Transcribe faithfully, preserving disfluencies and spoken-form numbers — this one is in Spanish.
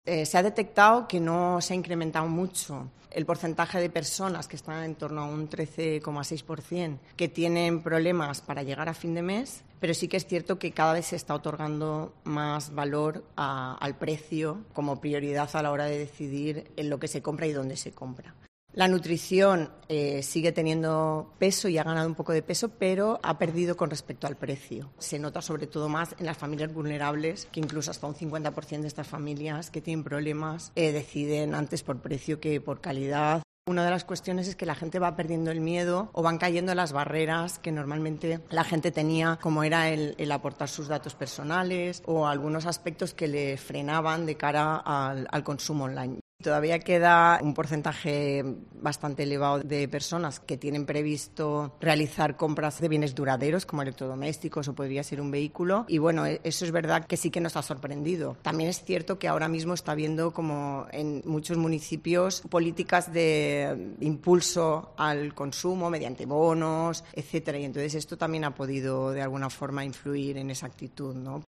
Eh, se ha detectado que no se ha incrementado mucho el porcentaje de personas, que están en torno a un trece coma seis por ciento, que tienen problemas para llegar a fin de mes, pero sí que es cierto que cada vez se está otorgando más valor a, al precio como prioridad a la hora de decidir en lo que se compra y dónde se compra. La nutrición eh, sigue teniendo peso y ha ganado un poco de peso, pero ha perdido con respecto al precio. Se nota sobre todo más en las familias vulnerables, que incluso hasta un cincuenta por ciento de estas familias que tienen problemas eh, deciden antes por precio que por calidad. Una de las cuestiones es que la gente va perdiendo el miedo o van cayendo las barreras que normalmente la gente tenía, como era el, el aportar sus datos personales o algunos aspectos que le frenaban de cara al, al consumo online. Todavía queda un porcentaje bastante elevado de personas que tienen previsto realizar compras de bienes duraderos como electrodomésticos o podría ser un vehículo, y bueno, eso es verdad que sí que nos ha sorprendido. También es cierto que ahora mismo está habiendo, como en muchos municipios, políticas de impulso al consumo mediante bonos, etcétera, y entonces esto también ha podido de alguna forma influir en esa actitud, ¿no?